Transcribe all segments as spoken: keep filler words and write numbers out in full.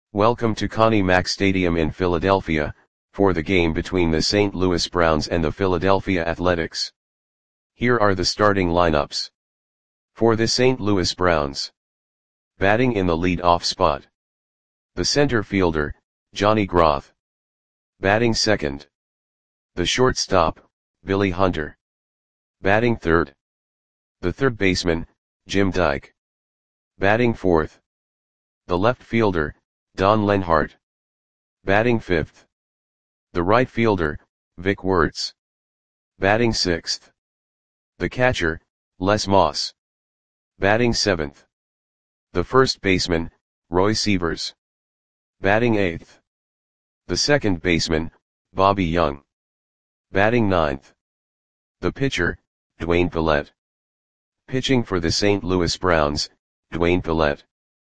Welcome to Connie Mack Stadium in Philadelphia, for the game between the Saint Louis Browns and the Philadelphia Athletics. Here are the starting lineups. For the Saint Louis Browns. Batting in the lead-off spot. The center fielder, Johnny Groth. Batting second. The shortstop, Billy Hunter. Batting third. The third baseman, Jim Dyke. Batting fourth. The left fielder, Don Lenhart. Batting fifth. The right fielder, Vic Wertz. Batting sixth. The catcher, Les Moss. Batting seventh. The first baseman, Roy Sievers. Batting eighth. The second baseman, Bobby Young. Batting ninth. The pitcher, Dwayne Pallette. Pitching for the Saint Louis Browns, Dwayne Pallette.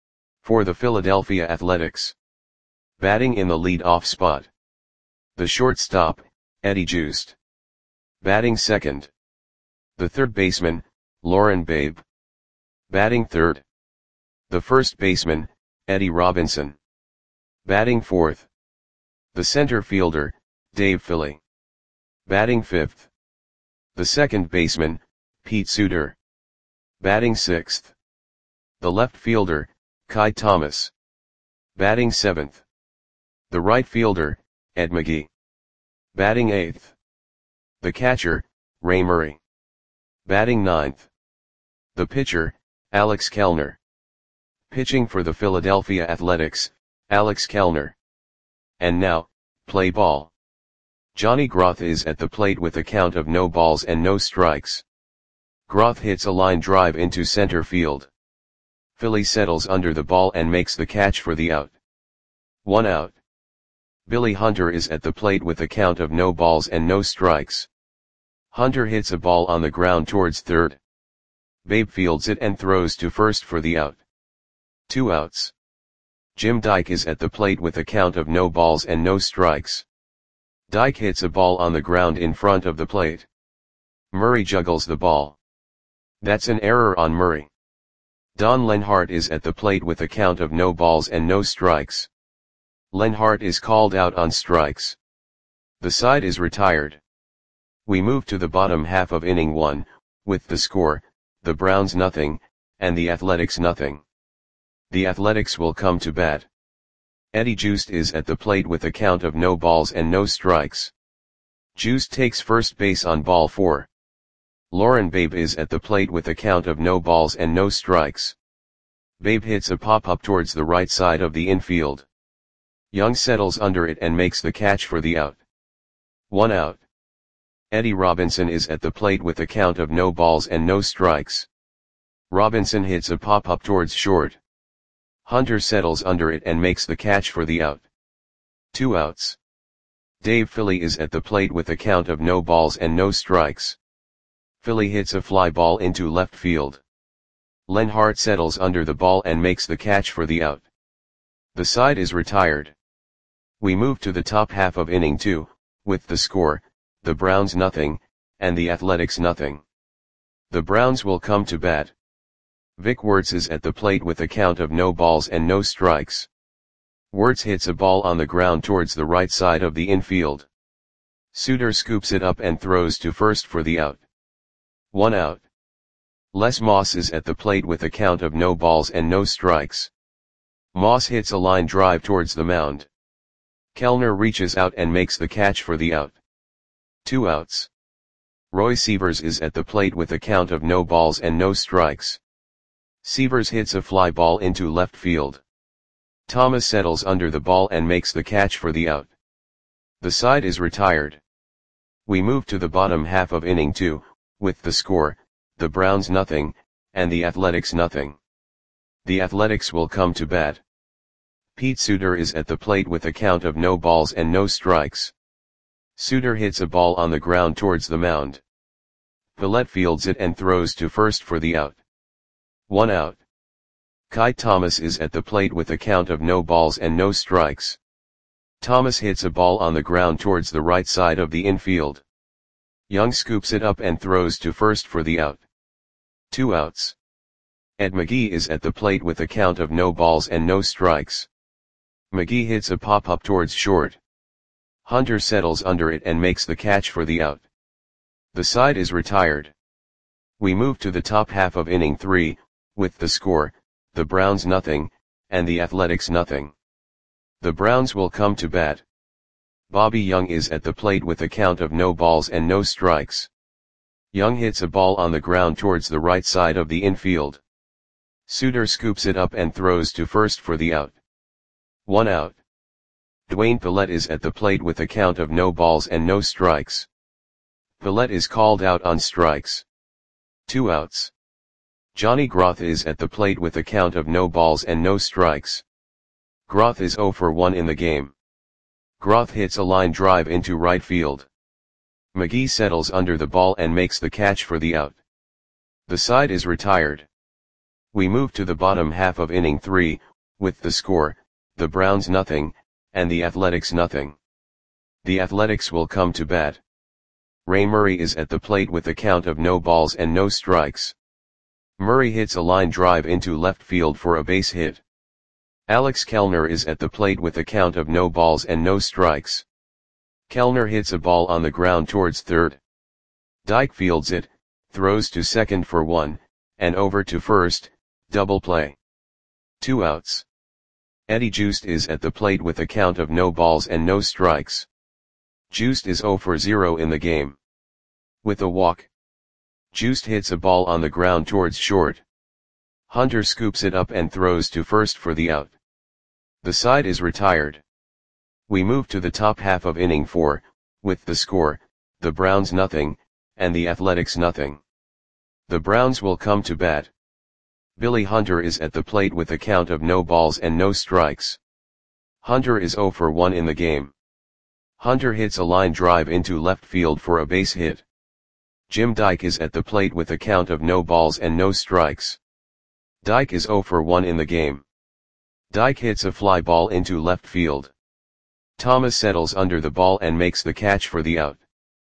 For the Philadelphia Athletics. Batting in the lead-off spot. The shortstop, Eddie Joost. Batting second. The third baseman, Lauren Babe. Batting third. The first baseman, Eddie Robinson. Batting fourth. The center fielder, Dave Philly. Batting fifth. The second baseman, Pete Suter. Batting sixth. The left fielder, Kai Thomas. Batting seventh. The right fielder, Ed McGee. Batting eighth. The catcher, Ray Murray. Batting ninth. The pitcher, Alex Kellner. Pitching for the Philadelphia Athletics, Alex Kellner. And now, play ball. Johnny Groth is at the plate with a count of no balls and no strikes. Groth hits a line drive into center field. Philly settles under the ball and makes the catch for the out. One out. Billy Hunter is at the plate with a count of no balls and no strikes. Hunter hits a ball on the ground towards third. Babe fields it and throws to first for the out. Two outs. Jim Dyke is at the plate with a count of no balls and no strikes. Dyke hits a ball on the ground in front of the plate. Murray juggles the ball. That's an error on Murray. Don Lenhart is at the plate with a count of no balls and no strikes. Lenhart is called out on strikes. The side is retired. We move to the bottom half of inning one, with the score, the Browns nothing, and the Athletics nothing. The Athletics will come to bat. Eddie Joost is at the plate with a count of no balls and no strikes. Joost takes first base on ball four. Lauren Babe is at the plate with a count of no balls and no strikes. Babe hits a pop-up towards the right side of the infield. Young settles under it and makes the catch for the out. One out. Eddie Robinson is at the plate with a count of no balls and no strikes. Robinson hits a pop-up towards short. Hunter settles under it and makes the catch for the out. Two outs. Dave Philly is at the plate with a count of no balls and no strikes. Philly hits a fly ball into left field. Lenhart settles under the ball and makes the catch for the out. The side is retired. We move to the top half of inning two, with the score, the Browns nothing, and the Athletics nothing. The Browns will come to bat. Vic Wertz is at the plate with a count of no balls and no strikes. Wertz hits a ball on the ground towards the right side of the infield. Suter scoops it up and throws to first for the out. One out. Les Moss is at the plate with a count of no balls and no strikes. Moss hits a line drive towards the mound. Kellner reaches out and makes the catch for the out. Two outs. Roy Sievers is at the plate with a count of no balls and no strikes. Sievers hits a fly ball into left field. Thomas settles under the ball and makes the catch for the out. The side is retired. We move to the bottom half of inning two, with the score, the Browns nothing, and the Athletics nothing. The Athletics will come to bat. Pete Suter is at the plate with a count of no balls and no strikes. Suter hits a ball on the ground towards the mound. Pallette fields it and throws to first for the out. One out. Kai Thomas is at the plate with a count of no balls and no strikes. Thomas hits a ball on the ground towards the right side of the infield. Young scoops it up and throws to first for the out. Two outs. Ed McGee is at the plate with a count of no balls and no strikes. McGee hits a pop-up towards short. Hunter settles under it and makes the catch for the out. The side is retired. We move to the top half of inning three, with the score, the Browns nothing, and the Athletics nothing. The Browns will come to bat. Bobby Young is at the plate with a count of no balls and no strikes. Young hits a ball on the ground towards the right side of the infield. Suter scoops it up and throws to first for the out. One out. Dwayne Pillette is at the plate with a count of no balls and no strikes. Pillette is called out on strikes. Two outs. Johnny Groth is at the plate with a count of no balls and no strikes. Groth is oh for one in the game. Groth hits a line drive into right field. McGee settles under the ball and makes the catch for the out. The side is retired. We move to the bottom half of inning three, with the score, the Browns nothing, and the Athletics nothing. The Athletics will come to bat. Ray Murray is at the plate with a count of no balls and no strikes. Murray hits a line drive into left field for a base hit. Alex Kellner is at the plate with a count of no balls and no strikes. Kellner hits a ball on the ground towards third. Dyke fields it, throws to second for one, and over to first, double play. Two outs. Eddie Joost is at the plate with a count of no balls and no strikes. Joost is oh for zero in the game. With a walk. Joost hits a ball on the ground towards short. Hunter scoops it up and throws to first for the out. The side is retired. We move to the top half of inning four, with the score, the Browns nothing, and the Athletics nothing. The Browns will come to bat. Billy Hunter is at the plate with a count of no balls and no strikes. Hunter is oh for one in the game. Hunter hits a line drive into left field for a base hit. Jim Dyke is at the plate with a count of no balls and no strikes. Dyke is oh for one in the game. Dyke hits a fly ball into left field. Thomas settles under the ball and makes the catch for the out.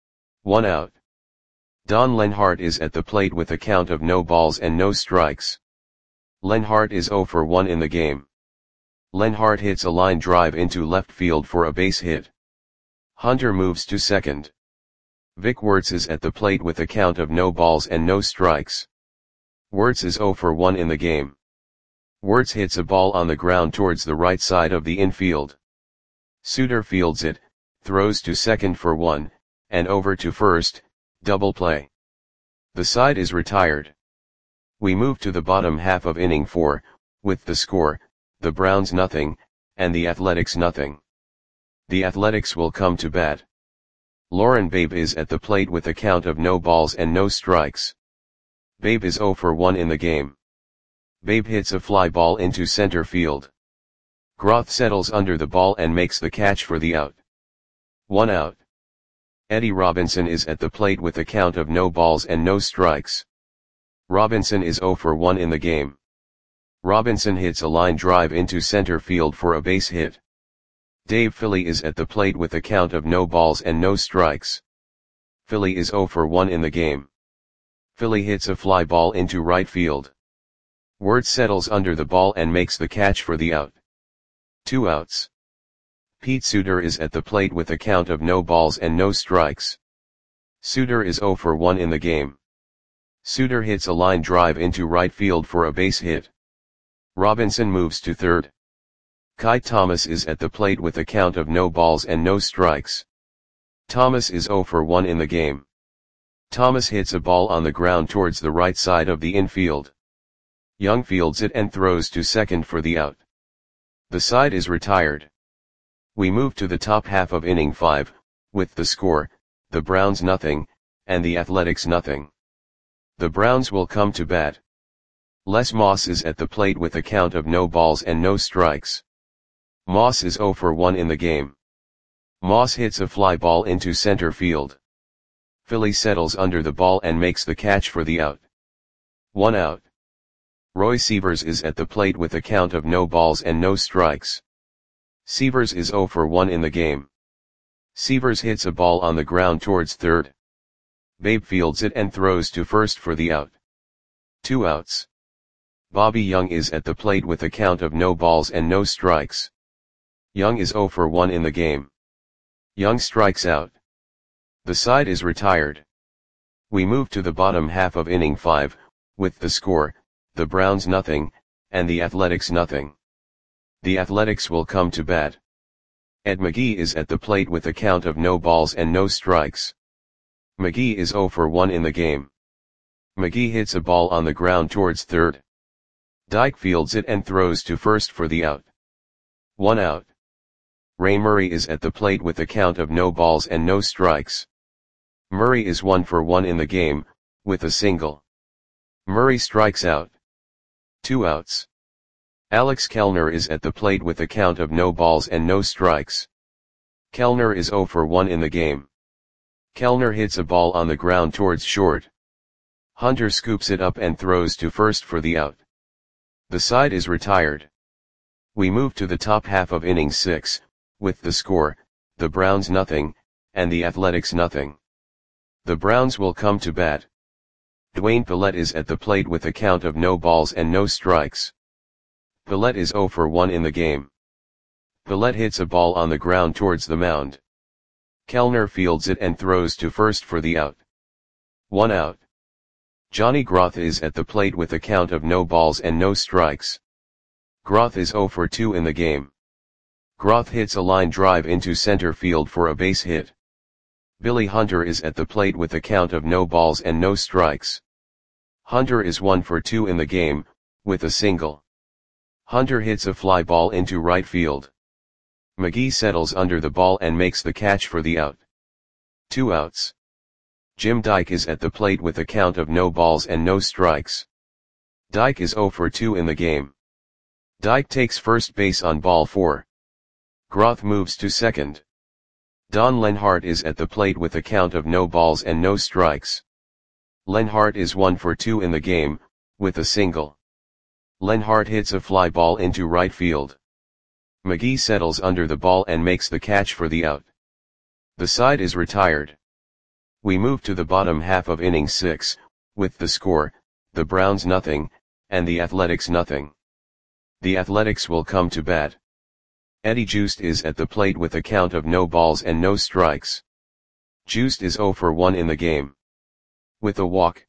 One out. Don Lenhart is at the plate with a count of no balls and no strikes. Lenhart is oh for one in the game. Lenhart hits a line drive into left field for a base hit. Hunter moves to second. Vic Wertz is at the plate with a count of no balls and no strikes. Wertz is oh for one in the game. Wertz hits a ball on the ground towards the right side of the infield. Suter fields it, throws to second for one, and over to first, double play. The side is retired. We move to the bottom half of inning four, with the score, the Browns nothing, and the Athletics nothing. The Athletics will come to bat. Lauren Babe is at the plate with a count of no balls and no strikes. Babe is oh for one in the game. Babe hits a fly ball into center field. Groth settles under the ball and makes the catch for the out. One out. Eddie Robinson is at the plate with a count of no balls and no strikes. Robinson is oh for one in the game. Robinson hits a line drive into center field for a base hit. Dave Philly is at the plate with a count of no balls and no strikes. Philly is oh for one in the game. Philly hits a fly ball into right field. Wertz settles under the ball and makes the catch for the out. Two outs. Pete Suter is at the plate with a count of no balls and no strikes. Suter is oh for one in the game. Suter hits a line drive into right field for a base hit. Robinson moves to third. Kai Thomas is at the plate with a count of no balls and no strikes. Thomas is oh for one in the game. Thomas hits a ball on the ground towards the right side of the infield. Young fields it and throws to second for the out. The side is retired. We move to the top half of inning five, with the score, the Browns nothing, and the Athletics nothing. The Browns will come to bat. Les Moss is at the plate with a count of no balls and no strikes. Moss is oh for one in the game. Moss hits a fly ball into center field. Philly settles under the ball and makes the catch for the out. One out. Roy Sievers is at the plate with a count of no balls and no strikes. Sievers is oh for one in the game. Sievers hits a ball on the ground towards third. Babe fields it and throws to first for the out. Two outs. Bobby Young is at the plate with a count of no balls and no strikes. Young is zero for one in the game. Young strikes out. The side is retired. We move to the bottom half of inning five, with the score, the Browns nothing, and the Athletics nothing. The Athletics will come to bat. Ed McGee is at the plate with a count of no balls and no strikes. McGee is zero for one in the game. McGee hits a ball on the ground towards third. Dyke fields it and throws to first for the out. One out. Ray Murray is at the plate with a count of no balls and no strikes. Murray is one for one in the game, with a single. Murray strikes out. Two outs. Alex Kellner is at the plate with a count of no balls and no strikes. Kellner is zero for one in the game. Kellner hits a ball on the ground towards short. Hunter scoops it up and throws to first for the out. The side is retired. We move to the top half of inning six, with the score, the Browns nothing, and the Athletics nothing. The Browns will come to bat. Dwayne Pillette is at the plate with a count of no balls and no strikes. Pillette is zero for one in the game. Pillette hits a ball on the ground towards the mound. Kellner fields it and throws to first for the out. One out. Johnny Groth is at the plate with a count of no balls and no strikes. Groth is zero for two in the game. Groth hits a line drive into center field for a base hit. Billy Hunter is at the plate with a count of no balls and no strikes. Hunter is one for two in the game, with a single. Hunter hits a fly ball into right field. McGee settles under the ball and makes the catch for the out. Two outs. Jim Dyke is at the plate with a count of no balls and no strikes. Dyke is zero for two in the game. Dyke takes first base on ball four. Groth moves to second. Don Lenhart is at the plate with a count of no balls and no strikes. Lenhart is one for two in the game, with a single. Lenhart hits a fly ball into right field. McGee settles under the ball and makes the catch for the out. The side is retired. We move to the bottom half of inning six, with the score, the Browns nothing, and the Athletics nothing. The Athletics will come to bat. Eddie Joost is at the plate with a count of no balls and no strikes. Joost is zero for one in the game. With a walk.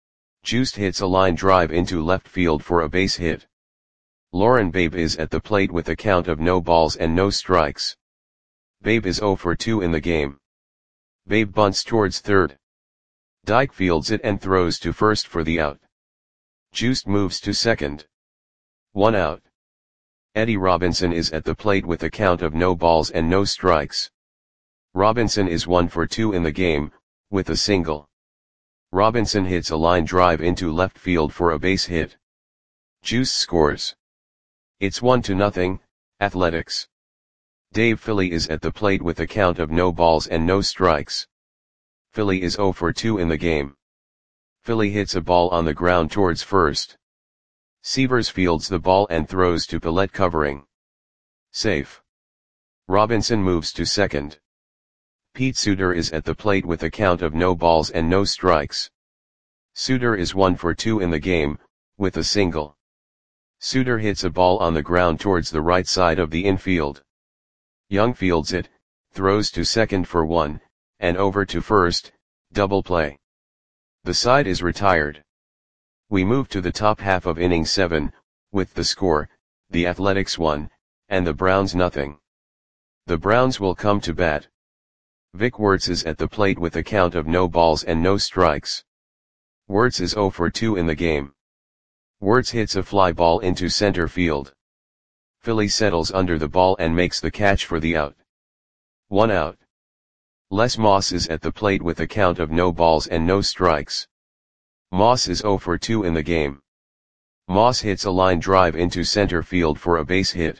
Joost hits a line drive into left field for a base hit. Lauren Babe is at the plate with a count of no balls and no strikes. Babe is zero for two in the game. Babe bunts towards third. Dyke fields it and throws to first for the out. Joost moves to second. One out. Eddie Robinson is at the plate with a count of no balls and no strikes. Robinson is one for two in the game, with a single. Robinson hits a line drive into left field for a base hit. Juice scores. It's one to nothing, Athletics. Dave Philly is at the plate with a count of no balls and no strikes. Philly is zero for two in the game. Philly hits a ball on the ground towards first. Severs fields the ball and throws to Pillette covering. Safe. Robinson moves to second. Pete Suter is at the plate with a count of no balls and no strikes. Suter is one for two in the game, with a single. Suter hits a ball on the ground towards the right side of the infield. Young fields it, throws to second for one, and over to first, double play. The side is retired. We move to the top half of inning seven, with the score, the Athletics one, and the Browns nothing. The Browns will come to bat. Vic Wertz is at the plate with a count of no balls and no strikes. Wertz is zero for two in the game. Wertz hits a fly ball into center field. Philly settles under the ball and makes the catch for the out. One out. Les Moss is at the plate with a count of no balls and no strikes. Moss is zero for two in the game. Moss hits a line drive into center field for a base hit.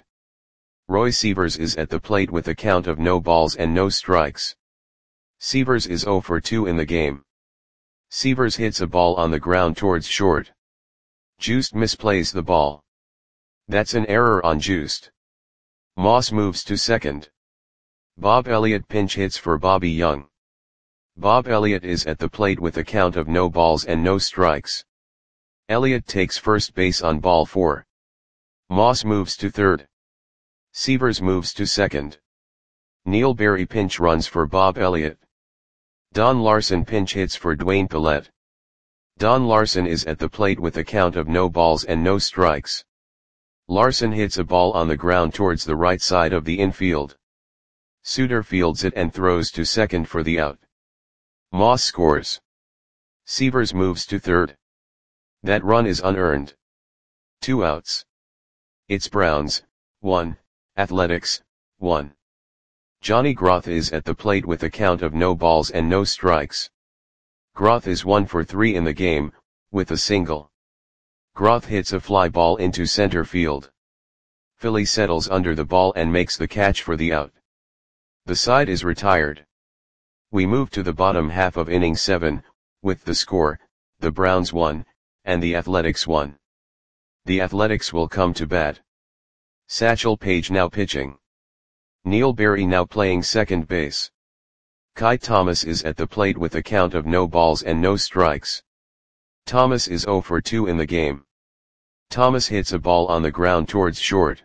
Roy Severs is at the plate with a count of no balls and no strikes. Severs is zero for two in the game. Severs hits a ball on the ground towards short. Joost misplays the ball. That's an error on Joost. Moss moves to second. Bob Elliott pinch hits for Bobby Young. Bob Elliott is at the plate with a count of no balls and no strikes. Elliott takes first base on ball four. Moss moves to third. Sievers moves to second. Neil Berry pinch runs for Bob Elliott. Don Larson pinch hits for Dwayne Pallette. Don Larson is at the plate with a count of no balls and no strikes. Larson hits a ball on the ground towards the right side of the infield. Suter fields it and throws to second for the out. Moss scores. Sievers moves to third. That run is unearned. Two outs. It's Browns, one, Athletics, one. Johnny Groth is at the plate with a count of no balls and no strikes. Groth is one for three in the game, with a single. Groth hits a fly ball into center field. Philly settles under the ball and makes the catch for the out. The side is retired. We move to the bottom half of inning seven, with the score, the Browns won, and the Athletics won. The Athletics will come to bat. Satchel Paige now pitching. Neil Berry now playing second base. Kai Thomas is at the plate with a count of no balls and no strikes. Thomas is oh for two in the game. Thomas hits a ball on the ground towards short.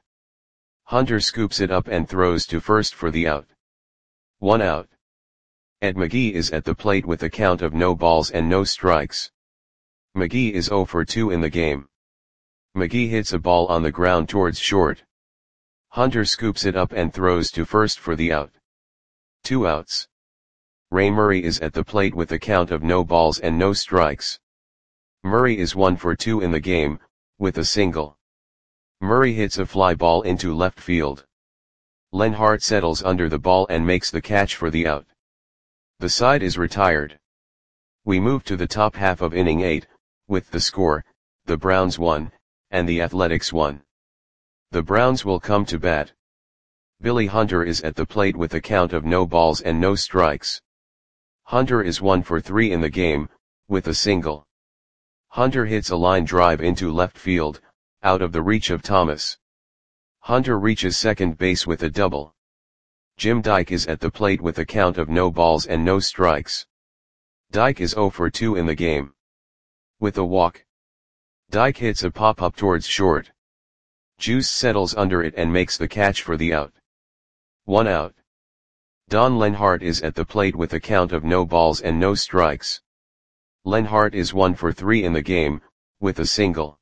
Hunter scoops it up and throws to first for the out. One out. Ed McGee is at the plate with a count of no balls and no strikes. McGee is oh for two in the game. McGee hits a ball on the ground towards short. Hunter scoops it up and throws to first for the out. Two outs. Ray Murray is at the plate with a count of no balls and no strikes. Murray is one for two in the game, with a single. Murray hits a fly ball into left field. Len Hart settles under the ball and makes the catch for the out. The side is retired. We move to the top half of inning eight, with the score, the Browns won, and the Athletics won. The Browns will come to bat. Billy Hunter is at the plate with a count of no balls and no strikes. Hunter is one for three in the game, with a single. Hunter hits a line drive into left field, out of the reach of Thomas. Hunter reaches second base with a double. Jim Dyke is at the plate with a count of no balls and no strikes. Dyke is oh for two in the game. With a walk. Dyke hits a pop-up towards short. Juice settles under it and makes the catch for the out. One out. Don Lenhart is at the plate with a count of no balls and no strikes. Lenhart is one for three in the game, with a single.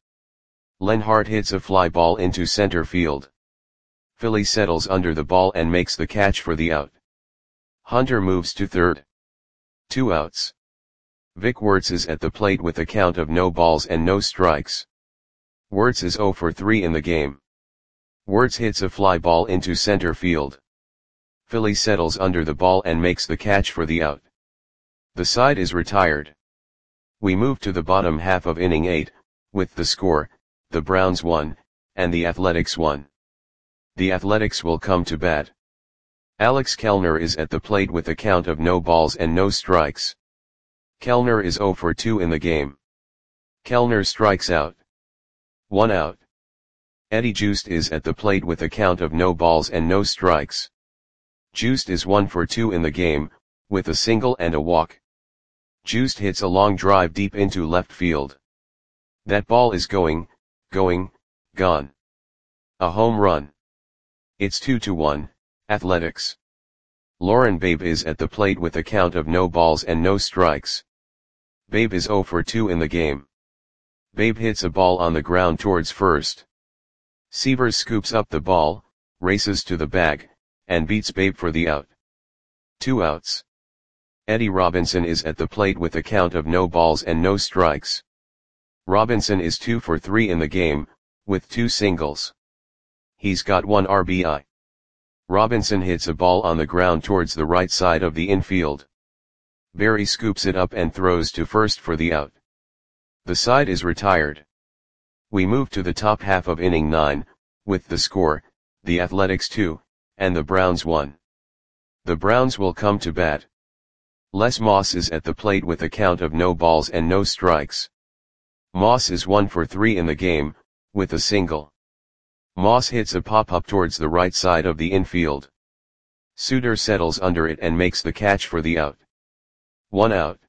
Lenhart hits a fly ball into center field. Philly settles under the ball and makes the catch for the out. Hunter moves to third. Two outs. Vic Wertz is at the plate with a count of no balls and no strikes. Wertz is oh for three in the game. Wertz hits a fly ball into center field. Philly settles under the ball and makes the catch for the out. The side is retired. We move to the bottom half of inning eight, with the score, the Browns won, and the Athletics won. The Athletics will come to bat. Alex Kellner is at the plate with a count of no balls and no strikes. Kellner is oh for two in the game. Kellner strikes out. One out. Eddie Joost is at the plate with a count of no balls and no strikes. Joost is one for two in the game, with a single and a walk. Joost hits a long drive deep into left field. That ball is going, going, gone. A home run. It's two to one, Athletics. Lauren Babe is at the plate with a count of no balls and no strikes. Babe is oh for two in the game. Babe hits a ball on the ground towards first. Sievers scoops up the ball, races to the bag, and beats Babe for the out. Two outs. Eddie Robinson is at the plate with a count of no balls and no strikes. Robinson is two for three in the game, with two singles. He's got one R B I. Robinson hits a ball on the ground towards the right side of the infield. Berry scoops it up and throws to first for the out. The side is retired. We move to the top half of inning nine, with the score, the Athletics two, and the Browns one. The Browns will come to bat. Les Moss is at the plate with a count of no balls and no strikes. Moss is one for three in the game, with a single. Moss hits a pop-up towards the right side of the infield. Suter settles under it and makes the catch for the out. One out.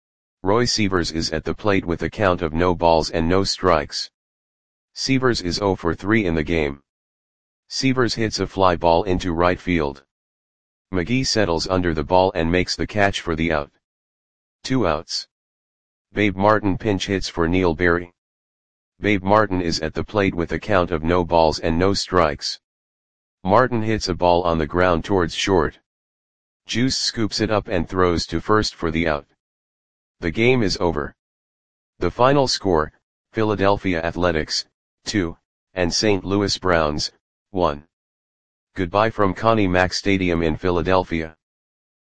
Roy Sievers is at the plate with a count of no balls and no strikes. Sievers is oh for three in the game. Sievers hits a fly ball into right field. McGee settles under the ball and makes the catch for the out. Two outs. Babe Martin pinch hits for Neil Berry. Babe Martin is at the plate with a count of no balls and no strikes. Martin hits a ball on the ground towards short. Juice scoops it up and throws to first for the out. The game is over. The final score, Philadelphia Athletics, two, and Saint Louis Browns, one. Goodbye from Connie Mack Stadium in Philadelphia.